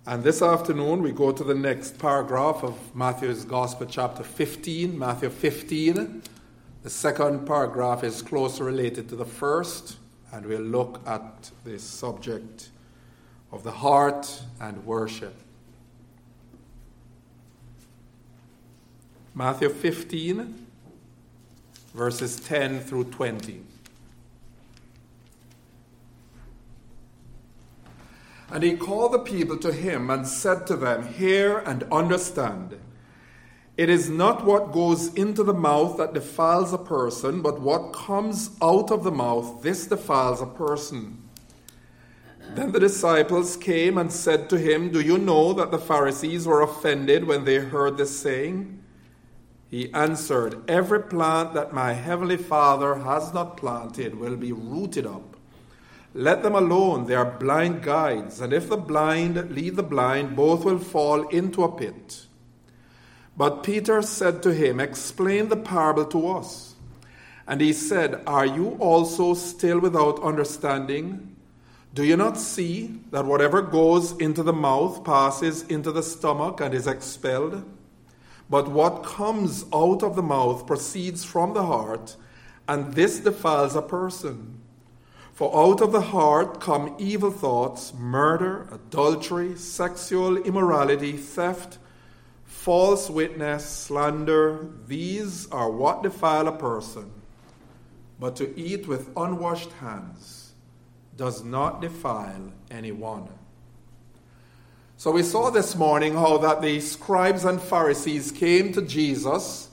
And this afternoon we go to the next paragraph of Matthew's Gospel, chapter 15, Matthew 15. The second paragraph is closely related to the first, and we'll look at the subject of the heart and worship. Matthew 15, verses 10 through 20. And he called the people to him and said to them, "Hear and understand. It is not what goes into the mouth that defiles a person, but what comes out of the mouth, this defiles a person." Then the disciples came and said to him, "Do you know that the Pharisees were offended when they heard this saying?" He answered, "Every plant that my heavenly Father has not planted will be rooted up. Let them alone, they are blind guides, and if the blind lead the blind, both will fall into a pit." But Peter said to him, "Explain the parable to us." And he said, "Are you also still without understanding? Do you not see that whatever goes into the mouth passes into the stomach and is expelled? But what comes out of the mouth proceeds from the heart, and this defiles a person. For out of the heart come evil thoughts, murder, adultery, sexual immorality, theft, false witness, slander. These are what defile a person. But to eat with unwashed hands does not defile anyone." So we saw this morning how that the scribes and Pharisees came to Jesus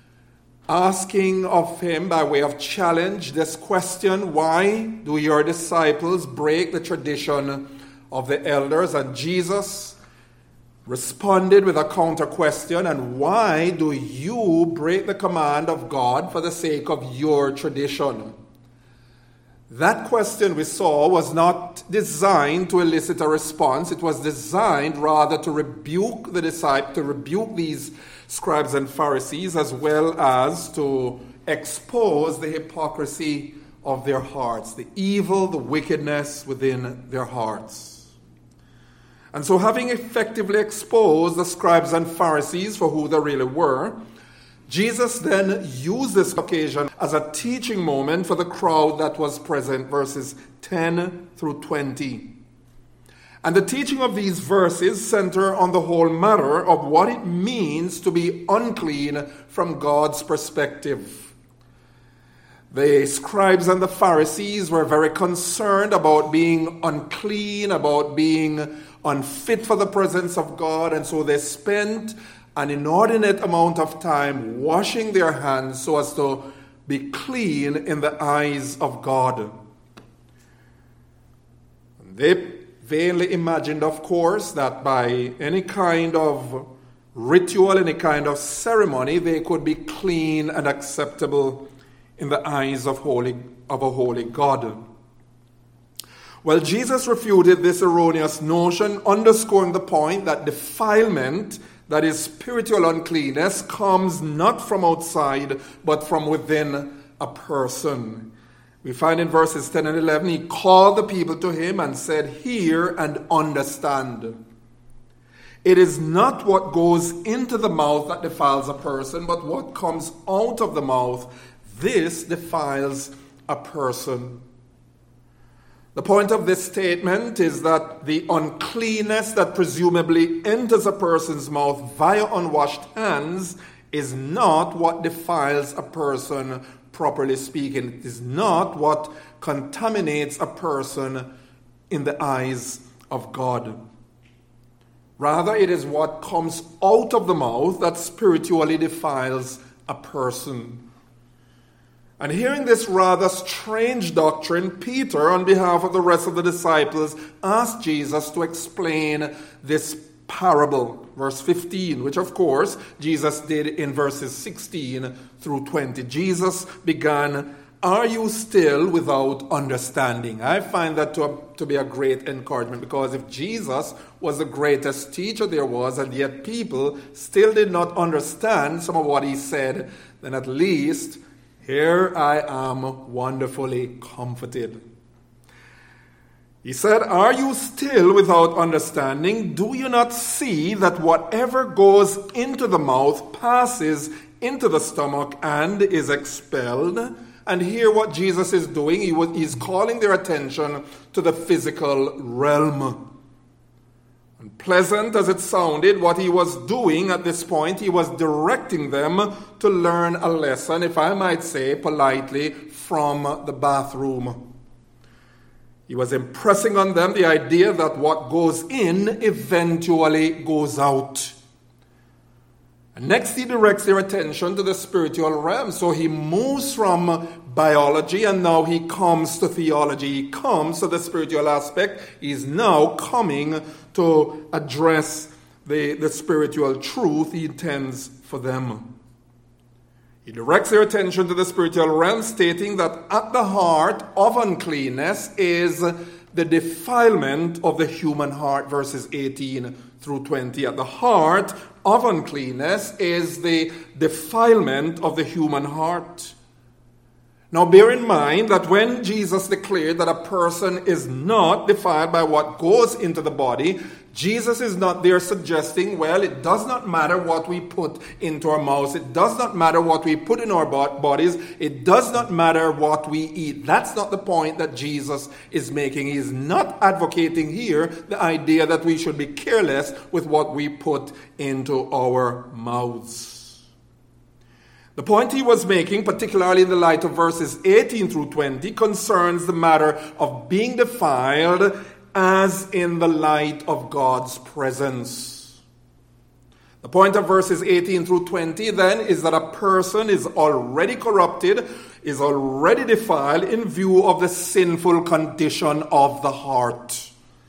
asking of him by way of challenge this question, "Why do your disciples break the tradition of the elders?" And Jesus responded with a counter question, "And why do you break the command of God for the sake of your tradition?" That question we saw was not designed to elicit a response. It was designed rather to rebuke these scribes and Pharisees, as well as to expose the hypocrisy of their hearts, the evil, the wickedness within their hearts. And so, having effectively exposed the scribes and Pharisees for who they really were, Jesus then used this occasion as a teaching moment for the crowd that was present, verses 10 through 20. And the teaching of these verses center on the whole matter of what it means to be unclean from God's perspective. The scribes and the Pharisees were very concerned about being unclean, about being unfit for the presence of God, and so they spent an inordinate amount of time washing their hands so as to be clean in the eyes of God. They vainly imagined, of course, that by any kind of ritual, any kind of ceremony, they could be clean and acceptable in the eyes of a holy God. Well, Jesus refuted this erroneous notion, underscoring the point that defilement, that is spiritual uncleanness, comes not from outside, but from within a person. We find in verses 10 and 11, he called the people to him and said, "Hear and understand. It is not what goes into the mouth that defiles a person, but what comes out of the mouth, this defiles a person." The point of this statement is that the uncleanness that presumably enters a person's mouth via unwashed hands is not what defiles a person, properly speaking. It is not what contaminates a person in the eyes of God. Rather, it is what comes out of the mouth that spiritually defiles a person. And hearing this rather strange doctrine, Peter, on behalf of the rest of the disciples, asked Jesus to explain this parable, verse 15, which of course Jesus did in verses 16 through 20. Jesus began, "Are you still without understanding?" I find that to be a great encouragement, because if Jesus was the greatest teacher there was, and yet people still did not understand some of what he said, then at least here I am wonderfully comforted. He said, "Are you still without understanding? Do you not see that whatever goes into the mouth passes into the stomach and is expelled?" And here what Jesus is doing, he's calling their attention to the physical realm. And pleasant as it sounded, what he was doing at this point, he was directing them to learn a lesson, if I might say politely, from the bathroom. He was impressing on them the idea that what goes in eventually goes out. And next he directs their attention to the spiritual realm. So he moves from biology and now he comes to theology. He comes to the spiritual aspect. He's now coming to address the spiritual truth he intends for them. He directs their attention to the spiritual realm, stating that at the heart of uncleanness is the defilement of the human heart, verses 18 through 20. At the heart of uncleanness is the defilement of the human heart. Now bear in mind that when Jesus declared that a person is not defiled by what goes into the body, Jesus is not there suggesting, well, it does not matter what we put into our mouths. It does not matter what we put in our bodies. It does not matter what we eat. That's not the point that Jesus is making. He is not advocating here the idea that we should be careless with what we put into our mouths. The point he was making, particularly in the light of verses 18 through 20, concerns the matter of being defiled as in the light of God's presence. The point of verses 18 through 20 then is that a person is already corrupted, is already defiled in view of the sinful condition of the heart.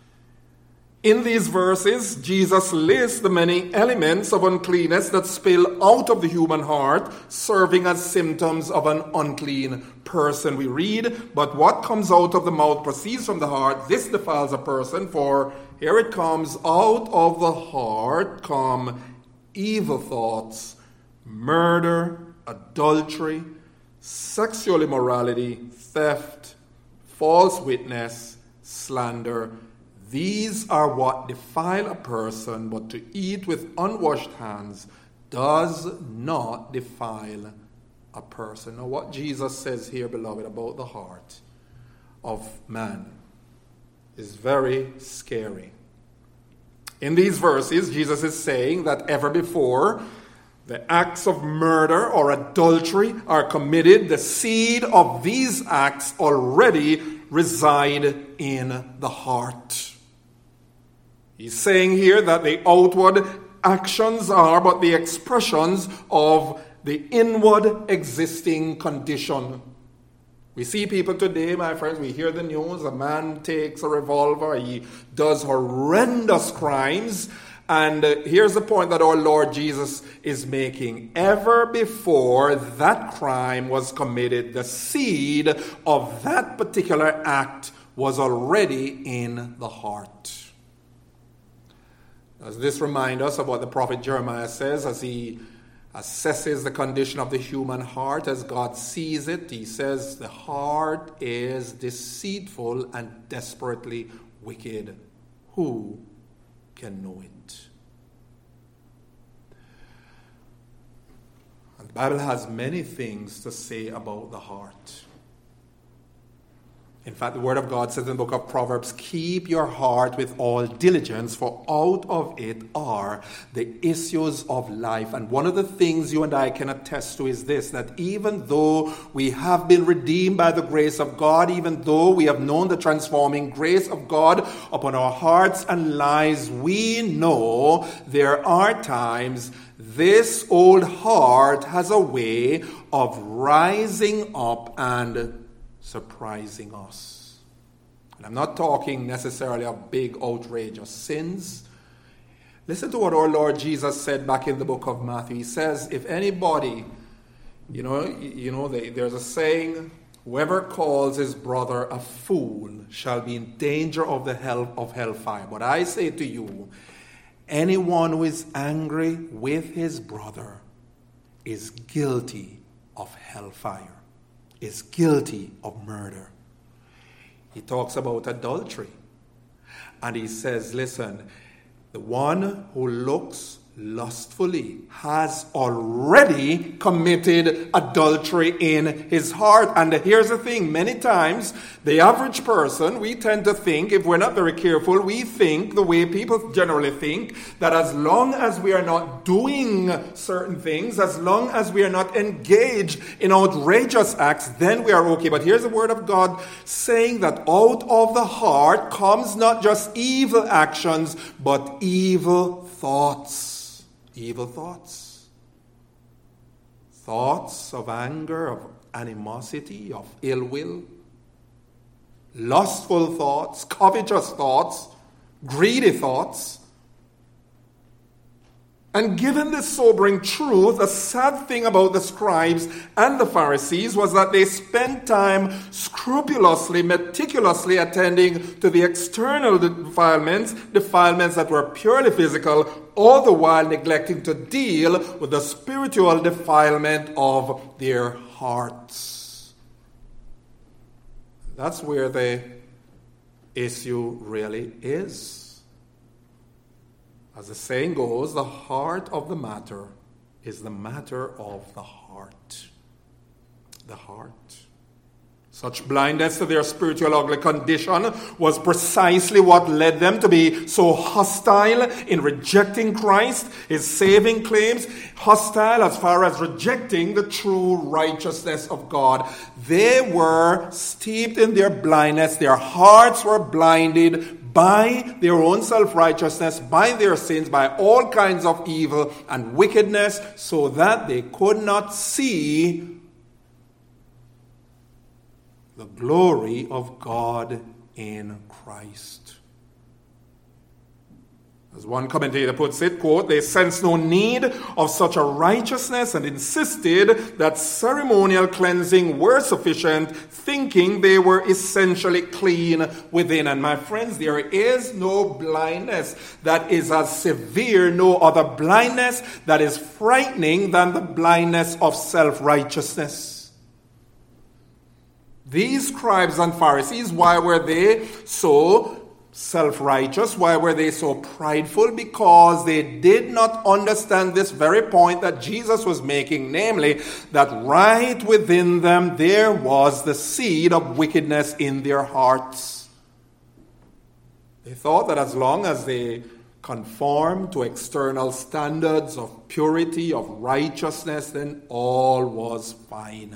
In these verses, Jesus lists the many elements of uncleanness that spill out of the human heart, serving as symptoms of an unclean person. We read, "But what comes out of the mouth proceeds from the heart. This defiles a person, for here it comes, out of the heart come evil thoughts, murder, adultery, sexual immorality, theft, false witness, slander. These are what defile a person, but to eat with unwashed hands does not defile a person." Now what Jesus says here, beloved, about the heart of man is very scary. In these verses, Jesus is saying that ever before the acts of murder or adultery are committed, the seed of these acts already reside in the heart. He's saying here that the outward actions are but the expressions of the inward existing condition. We see people today, my friends, we hear the news, a man takes a revolver, he does horrendous crimes, and here's the point that our Lord Jesus is making. Ever before that crime was committed, the seed of that particular act was already in the heart. Does this remind us of what the prophet Jeremiah says as he assesses the condition of the human heart as God sees it? He says, "The heart is deceitful and desperately wicked. Who can know it?" And the Bible has many things to say about the heart. In fact, the Word of God says in the book of Proverbs, "Keep your heart with all diligence, for out of it are the issues of life." And one of the things you and I can attest to is this, that even though we have been redeemed by the grace of God, even though we have known the transforming grace of God upon our hearts and lives, we know there are times this old heart has a way of rising up and surprising us. And I'm not talking necessarily of big outrageous sins. Listen to what our Lord Jesus said back in the book of Matthew. He says, if anybody, there's a saying, whoever calls his brother a fool shall be in danger of the hellfire. But I say to you, anyone who is angry with his brother is guilty of hellfire, is guilty of murder. He talks about adultery. And he says, listen, the one who looks lustfully has already committed adultery in his heart. And here's the thing, many times the average person, we tend to think, if we're not very careful, we think the way people generally think, that as long as we are not doing certain things, as long as we are not engaged in outrageous acts, then we are okay. But here's the word of God saying that out of the heart comes not just evil actions, but evil thoughts. Evil thoughts. Thoughts of anger, of animosity, of ill will. Lustful thoughts, covetous thoughts, greedy thoughts. And given this sobering truth, the sad thing about the scribes and the Pharisees was that they spent time scrupulously, meticulously attending to the external defilements that were purely physical, all the while neglecting to deal with the spiritual defilement of their hearts. That's where the issue really is. As the saying goes, the heart of the matter is the matter of the heart. The heart. Such blindness to their spiritual ugly condition was precisely what led them to be so hostile in rejecting Christ, his saving claims, hostile as far as rejecting the true righteousness of God. They were steeped in their blindness. Their hearts were blinded by their own self-righteousness, by their sins, by all kinds of evil and wickedness, so that they could not see the glory of God in Christ. As one commentator puts it, quote, they sensed no need of such a righteousness and insisted that ceremonial cleansing were sufficient, thinking they were essentially clean within. And my friends, there is no blindness that is as severe, no other blindness that is frightening than the blindness of self-righteousness. These scribes and Pharisees, why were they so self-righteous? Why were they so prideful? Because they did not understand this very point that Jesus was making, namely, that right within them there was the seed of wickedness in their hearts. They thought that as long as they conformed to external standards of purity, of righteousness, then all was fine.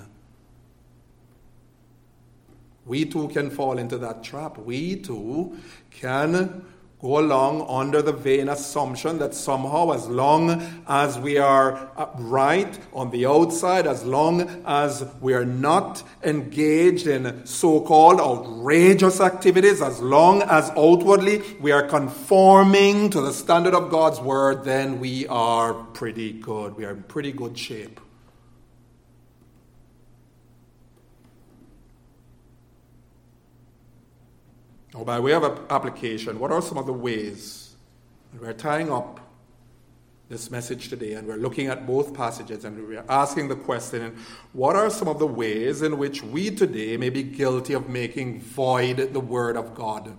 We too can fall into that trap. We too can go along under the vain assumption that somehow, as long as we are right on the outside, as long as we are not engaged in so-called outrageous activities, as long as outwardly we are conforming to the standard of God's word, then we are pretty good. We are in pretty good shape. Now, by way of application, what are some of the ways? And we're tying up this message today, and we're looking at both passages, and we're asking the question, what are some of the ways in which we today may be guilty of making void the word of God?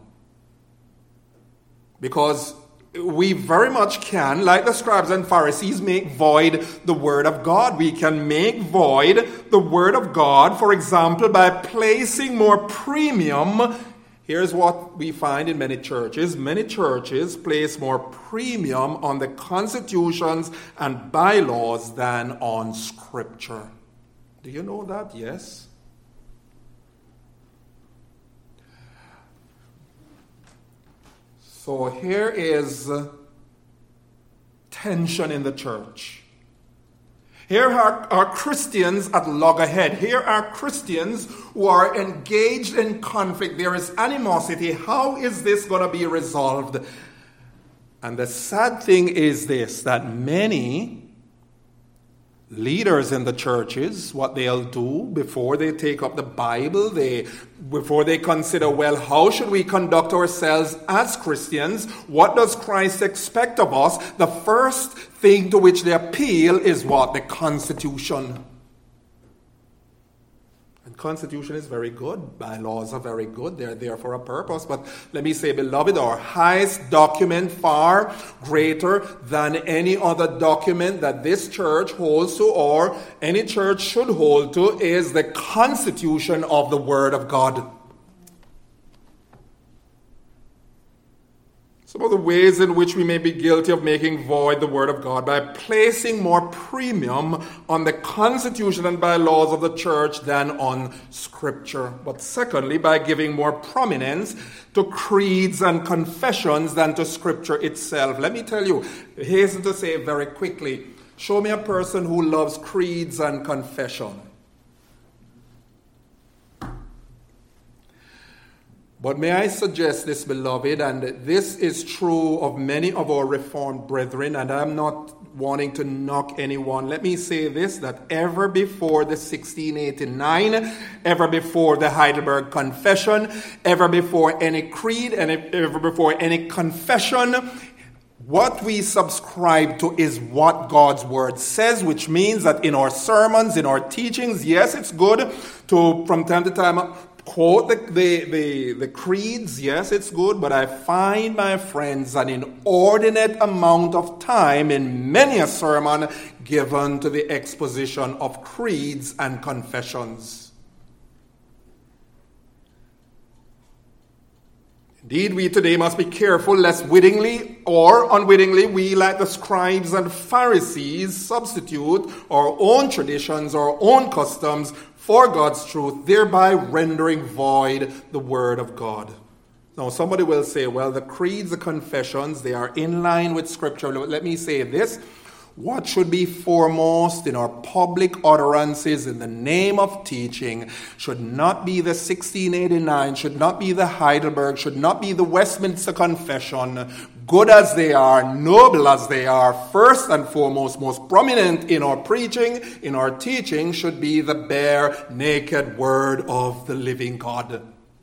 Because we very much can, like the scribes and Pharisees, make void the word of God. We can make void the word of God, for example, by placing more premium. Here's what we find in many churches. Many churches place more premium on the constitutions and bylaws than on Scripture. Do you know that? Yes. So here is tension in the church. Here are Christians at loggerhead. Here are Christians who are engaged in conflict. There is animosity. How is this going to be resolved? And the sad thing is this, that many leaders in the churches, what they'll do before they take up the Bible, before they consider, well, how should we conduct ourselves as Christians? What does Christ expect of us? The first thing to which they appeal is what? The Constitution. And Constitution is very good. Bylaws are very good. They're there for a purpose. But let me say, beloved, our highest document, far greater than any other document that this church holds to or any church should hold to, is the Constitution of the Word of God. Some of the ways in which we may be guilty of making void the Word of God by placing more premium on the constitution and bylaws of the church than on Scripture. But secondly, by giving more prominence to creeds and confessions than to Scripture itself. Let me tell you, hasten to say very quickly, show me a person who loves creeds and confession. But may I suggest this, beloved, and this is true of many of our Reformed brethren, and I'm not wanting to knock anyone. Let me say this, that ever before the 1689, ever before the Heidelberg Confession, ever before any creed, and ever before any confession, what we subscribe to is what God's Word says, which means that in our sermons, in our teachings, yes, it's good to, from time to time, quote the creeds, yes, it's good, but I find, my friends, an inordinate amount of time in many a sermon given to the exposition of creeds and confessions. Indeed, we today must be careful lest wittingly or unwittingly we, like the scribes and Pharisees, substitute our own traditions, our own customs for God's truth, thereby rendering void the Word of God. Now, somebody will say, well, the creeds, the confessions, they are in line with Scripture. Let me say this. What should be foremost in our public utterances in the name of teaching should not be the 1689, should not be the Heidelberg, should not be the Westminster Confession. Good as they are, noble as they are, first and foremost, most prominent in our preaching, in our teaching, should be the bare, naked Word of the living God.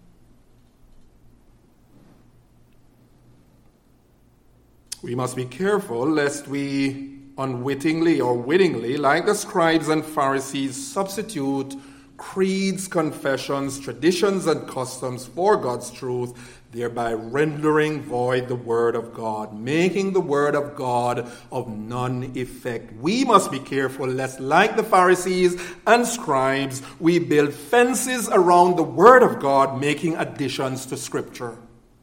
We must be careful lest we unwittingly or wittingly, like the scribes and Pharisees, substitute creeds, confessions, traditions, and customs for God's truth, thereby rendering void the Word of God, making the Word of God of none effect. We must be careful lest, like the Pharisees and scribes, we build fences around the Word of God, making additions to Scripture.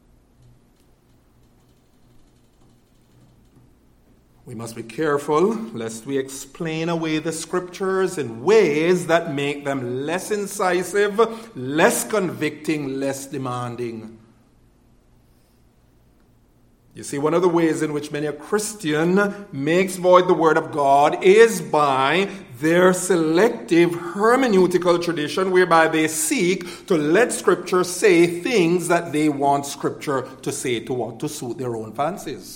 We must be careful lest we explain away the Scriptures in ways that make them less incisive, less convicting, less demanding. You see, one of the ways in which many a Christian makes void the Word of God is by their selective hermeneutical tradition, whereby they seek to let Scripture say things that they want Scripture to say to suit their own fancies.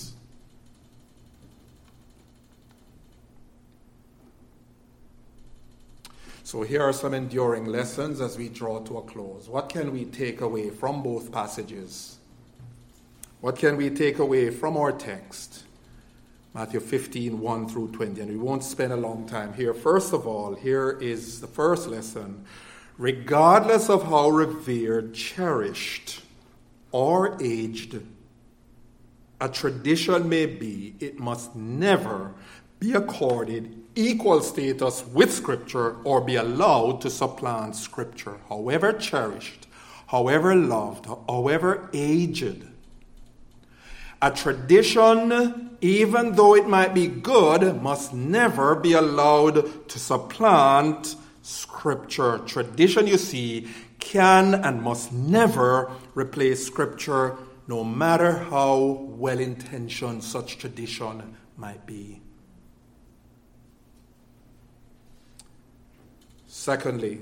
So here are some enduring lessons as we draw to a close. What can we take away from both passages? What can we take away from our text? Matthew 15, 1 through 20. And we won't spend a long time here. First of all, here is the first lesson. Regardless of how revered, cherished, or aged a tradition may be, it must never be accorded equal status with Scripture or be allowed to supplant Scripture. However cherished, however loved, however aged, a tradition, even though it might be good, must never be allowed to supplant Scripture. Tradition, you see, can and must never replace Scripture, no matter how well-intentioned such tradition might be. Secondly,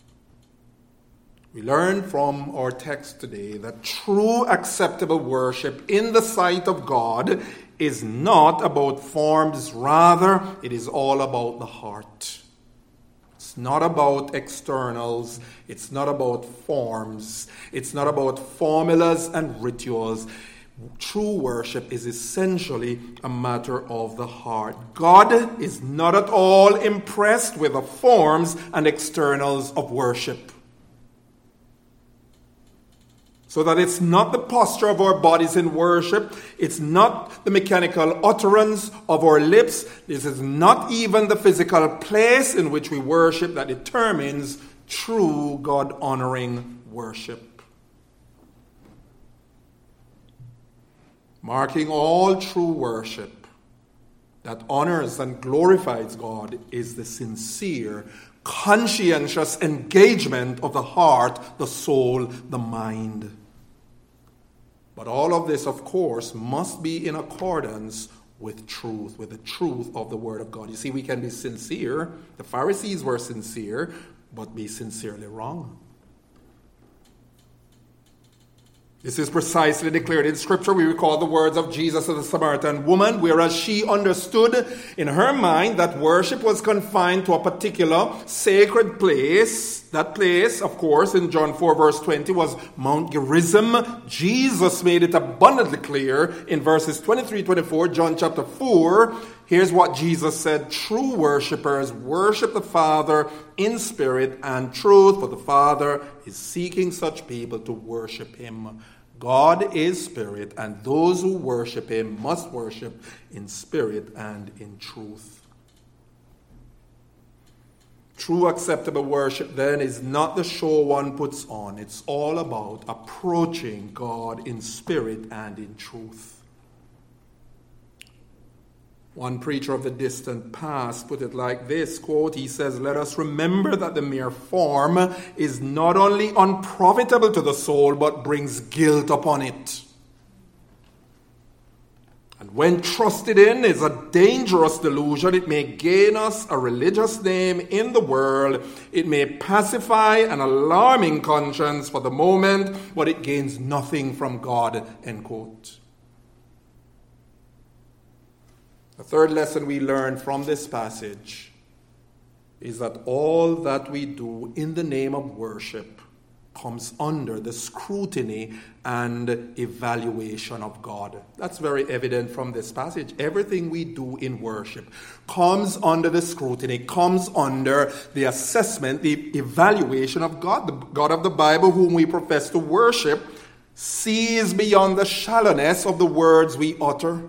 we learn from our text today that true acceptable worship in the sight of God is not about forms, rather it is all about the heart. It's not about externals, it's not about forms, it's not about formulas and rituals. True worship is essentially a matter of the heart. God is not at all impressed with the forms and externals of worship. So that it's not the posture of our bodies in worship. It's not the mechanical utterance of our lips. This is not even the physical place in which we worship that determines true God-honoring worship. Marking all true worship that honors and glorifies God is the sincere, conscientious engagement of the heart, the soul, the mind. But all of this, of course, must be in accordance with truth, with the truth of the Word of God. You see, we can be sincere. The Pharisees were sincere, but be sincerely wrong. This is precisely declared in Scripture. We recall the words of Jesus to the Samaritan woman, whereas she understood in her mind that worship was confined to a particular sacred place. That place, of course, in John 4 verse 20 was Mount Gerizim. Jesus made it abundantly clear in verses 23-24, John chapter 4. Here's what Jesus said: true worshipers worship the Father in spirit and truth, for the Father is seeking such people to worship him. God is spirit, and those who worship him must worship in spirit and in truth. True acceptable worship, then, is not the show one puts on. It's all about approaching God in spirit and in truth. One preacher of the distant past put it like this, quote, he says, "Let us remember that the mere form is not only unprofitable to the soul, but brings guilt upon it. And when trusted in is a dangerous delusion. It may gain us a religious name in the world. It may pacify an alarming conscience for the moment, but it gains nothing from God," end quote. The third lesson we learn from this passage is that all that we do in the name of worship comes under the scrutiny and evaluation of God. That's very evident from this passage. Everything we do in worship comes under the scrutiny, comes under the assessment, the evaluation of God. The God of the Bible, whom we profess to worship, sees beyond the shallowness of the words we utter.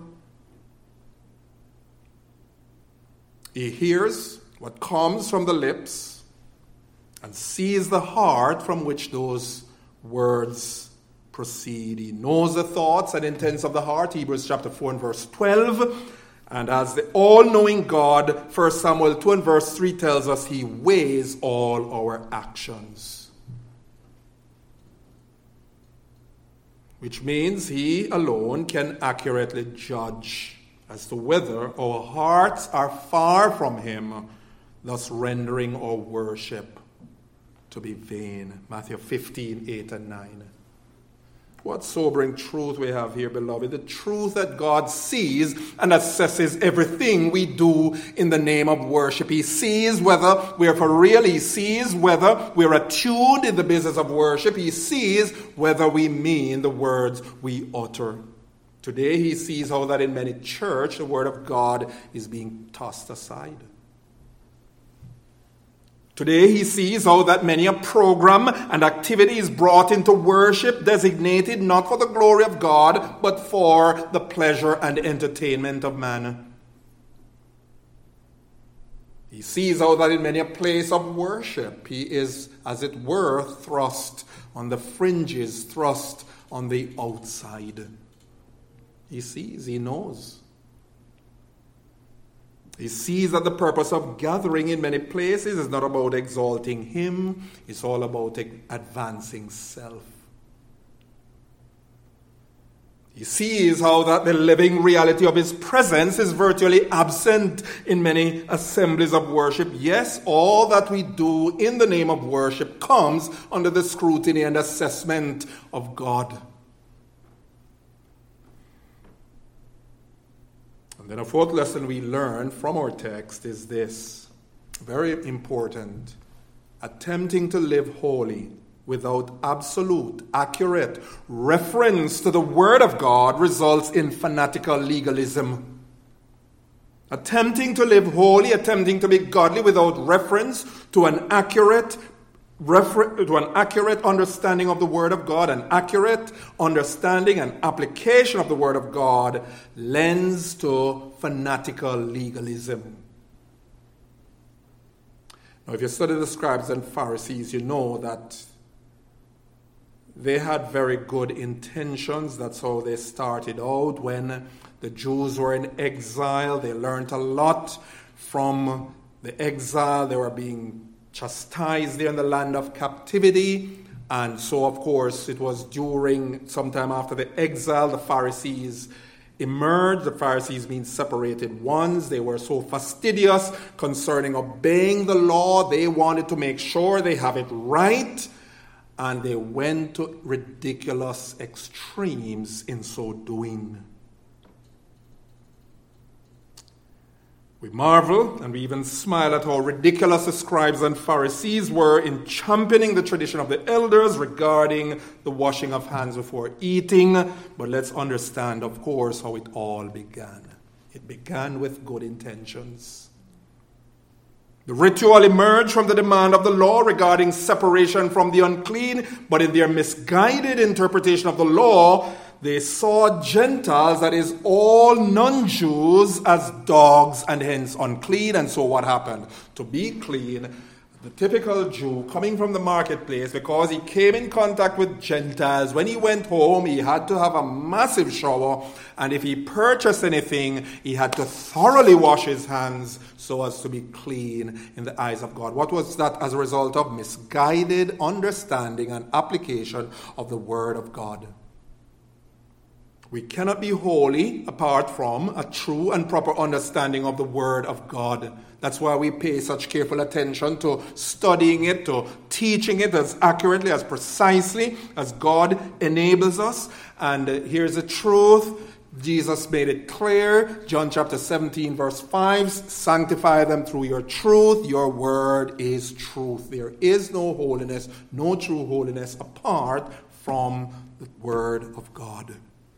He hears what comes from the lips and sees the heart from which those words proceed. He knows the thoughts and intents of the heart, Hebrews chapter 4 and verse 12. And as the all-knowing God, 1 Samuel 2 and verse 3 tells us, he weighs all our actions. Which means he alone can accurately judge as to whether our hearts are far from him, thus rendering our worship to be vain. Matthew 15, 8 and 9. What sobering truth we have here, beloved. The truth that God sees and assesses everything we do in the name of worship. He sees whether we're for real. He sees whether we're attuned in the business of worship. He sees whether we mean the words we utter. Today he sees how that in many churches the word of God is being tossed aside. Today he sees how that many a program and activity is brought into worship designated not for the glory of God, but for the pleasure and entertainment of man. He sees how that in many a place of worship he is, as it were, thrust on the fringes, thrust on the outside. He sees, he knows. He sees that the purpose of gathering in many places is not about exalting him. It's all about advancing self. He sees how that the living reality of his presence is virtually absent in many assemblies of worship. Yes, all that we do in the name of worship comes under the scrutiny and assessment of God. And then a fourth lesson we learn from our text is this, very important: attempting to live holy without absolute, accurate reference to the Word of God results in fanatical legalism. Attempting to live holy, attempting to be godly without reference to an accurate to an accurate understanding of the Word of God, an accurate understanding and application of the Word of God lends to fanatical legalism. Now, if you study the scribes and Pharisees, you know that they had very good intentions. That's how they started out. When the Jews were in exile, they learned a lot from the exile. They were being chastised there in the land of captivity. And so, of course, it was during, sometime after the exile, the Pharisees emerged. The Pharisees mean separated ones. They were so fastidious concerning obeying the law. They wanted to make sure they have it right. And they went to ridiculous extremes in so doing. We marvel and we even smile at how ridiculous the scribes and Pharisees were in championing the tradition of the elders regarding the washing of hands before eating. But let's understand, of course, how it all began. It began with good intentions. The ritual emerged from the demand of the law regarding separation from the unclean, but in their misguided interpretation of the law, they saw Gentiles, that is, all non-Jews, as dogs and hence unclean. And so what happened? To be clean, the typical Jew coming from the marketplace, because he came in contact with Gentiles, when he went home, he had to have a massive shower. And if he purchased anything, he had to thoroughly wash his hands so as to be clean in the eyes of God. What was that? As a result of misguided understanding and application of the Word of God. We cannot be holy apart from a true and proper understanding of the Word of God. That's why we pay such careful attention to studying it, to teaching it as accurately, as precisely as God enables us. And here's the truth. Jesus made it clear. John chapter 17 verse 5, sanctify them through your truth. Your word is truth. There is no holiness, no true holiness apart from the Word of God.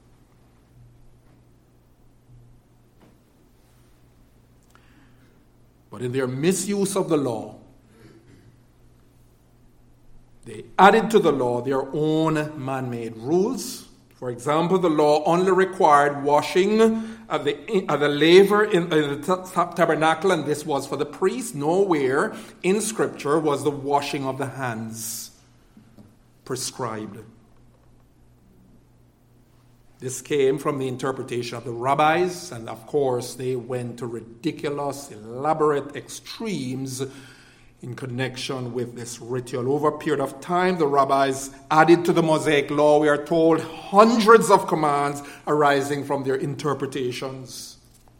But in their misuse of the law, they added to the law their own man-made rules. For example, the law only required washing at the laver in the tabernacle, and this was for the priest. Nowhere in Scripture was the washing of the hands prescribed. This came from the interpretation of the rabbis, and of course they went to ridiculous, elaborate extremes in connection with this ritual. Over a period of time, the rabbis added to the Mosaic law, we are told, hundreds of commands arising from their interpretations.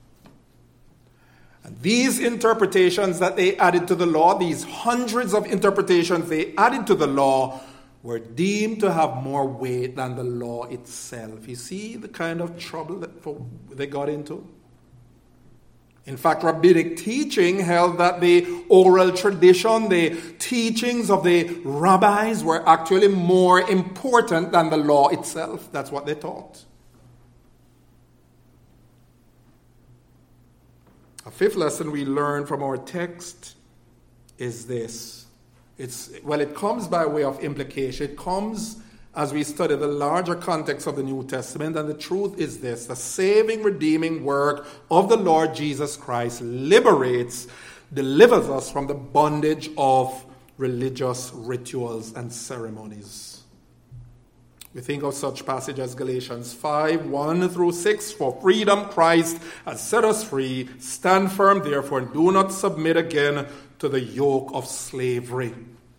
And these interpretations that they added to the law, these hundreds of interpretations they added to the law, were deemed to have more weight than the law itself. You see the kind of trouble that they got into? In fact, rabbinic teaching held that the oral tradition, the teachings of the rabbis were actually more important than the law itself. That's what they taught. A fifth lesson we learn from our text is this. It comes by way of implication. It comes as we study the larger context of the New Testament. And the truth is this: the saving, redeeming work of the Lord Jesus Christ delivers us from the bondage of religious rituals and ceremonies. We think of such passages as Galatians 5, 1 through 6. For freedom Christ has set us free. Stand firm, therefore, and do not submit again to the yoke of slavery.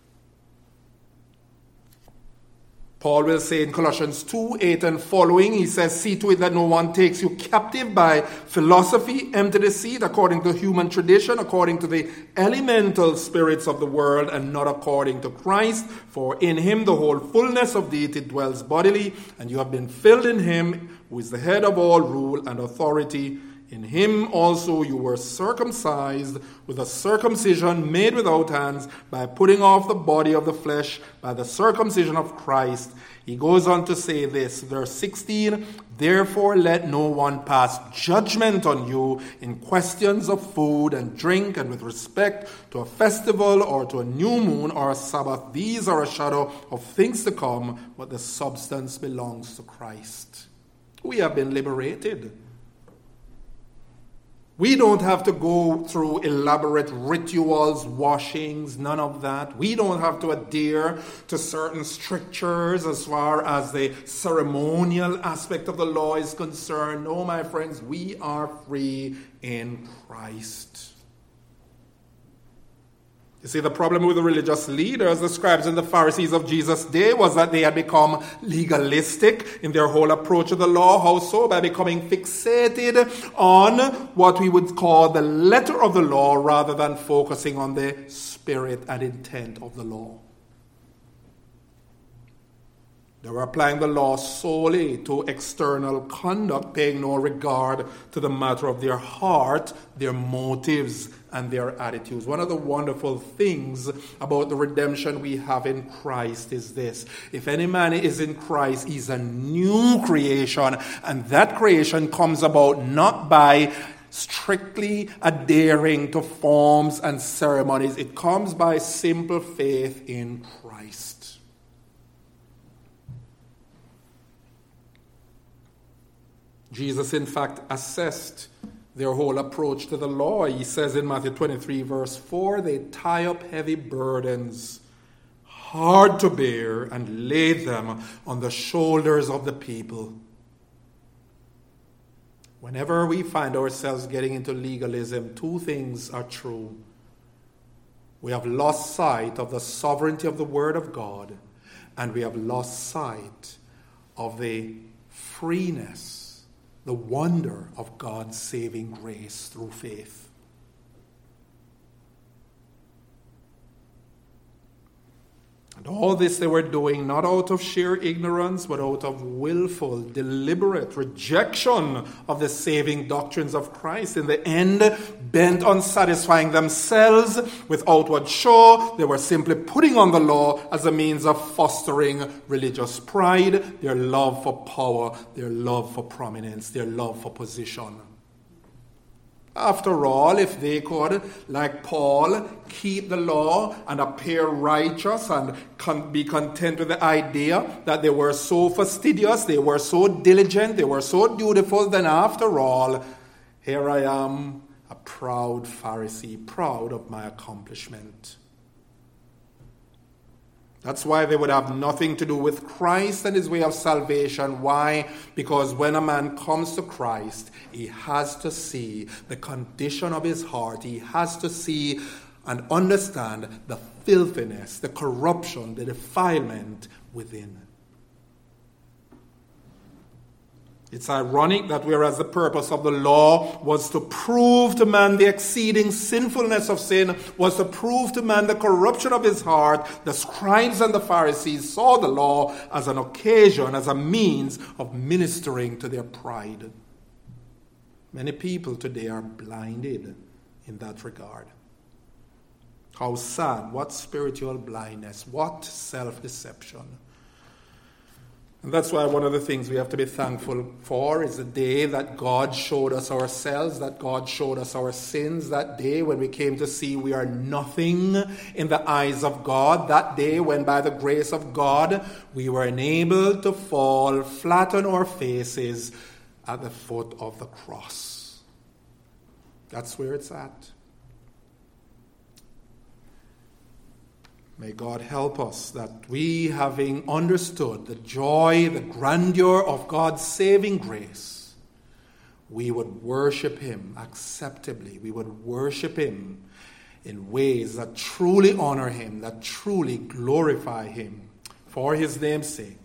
Paul will say in Colossians 2, 8 and following, he says, see to it that no one takes you captive by philosophy, empty deceit, according to human tradition, according to the elemental spirits of the world, and not according to Christ. For in him the whole fullness of deity dwells bodily, and you have been filled in him, who is the head of all rule and authority In him also you were circumcised with a circumcision made without hands, by putting off the body of the flesh by the circumcision of Christ. He goes on to say this, verse 16, therefore let no one pass judgment on you in questions of food and drink, and with respect to a festival or to a new moon or a Sabbath. These are a shadow of things to come, but the substance belongs to Christ. We have been liberated. We don't have to go through elaborate rituals, washings, none of that. We don't have to adhere to certain strictures as far as the ceremonial aspect of the law is concerned. No, my friends, we are free in Christ. You see, the problem with the religious leaders, the scribes and the Pharisees of Jesus' day, was that they had become legalistic in their whole approach to the law. How so? By becoming fixated on what we would call the letter of the law rather than focusing on the spirit and intent of the law. They were applying the law solely to external conduct, paying no regard to the matter of their heart, their motives, and their attitudes. One of the wonderful things about the redemption we have in Christ is this. If any man is in Christ, he's a new creation, and that creation comes about not by strictly adhering to forms and ceremonies. It comes by simple faith in Christ. Jesus, in fact, assessed their whole approach to the law. He says in Matthew 23, verse 4, they tie up heavy burdens, hard to bear, and lay them on the shoulders of the people. Whenever we find ourselves getting into legalism, two things are true. We have lost sight of the sovereignty of the Word of God, and we have lost sight of the freeness, the wonder of God's saving grace through faith. And all this they were doing not out of sheer ignorance, but out of willful, deliberate rejection of the saving doctrines of Christ. In the end, bent on satisfying themselves with outward show, they were simply putting on the law as a means of fostering religious pride, their love for power, their love for prominence, their love for position. After all, if they could, like Paul, keep the law and appear righteous and be content with the idea that they were so fastidious, they were so diligent, they were so dutiful, then after all, here I am, a proud Pharisee, proud of my accomplishment. That's why they would have nothing to do with Christ and his way of salvation. Why? Because when a man comes to Christ, he has to see the condition of his heart. He has to see and understand the filthiness, the corruption, the defilement within. It's ironic that whereas the purpose of the law was to prove to man the exceeding sinfulness of sin, was to prove to man the corruption of his heart, the scribes and the Pharisees saw the law as an occasion, as a means of ministering to their pride. Many people today are blinded in that regard. How sad, what spiritual blindness, what self-deception. And that's why one of the things we have to be thankful for is the day that God showed us ourselves, that God showed us our sins, that day when we came to see we are nothing in the eyes of God, that day when by the grace of God we were enabled to fall flat on our faces at the foot of the cross. That's where it's at. May God help us that we, having understood the joy, the grandeur of God's saving grace, we would worship him acceptably. We would worship him in ways that truly honor him, that truly glorify him for his name's sake.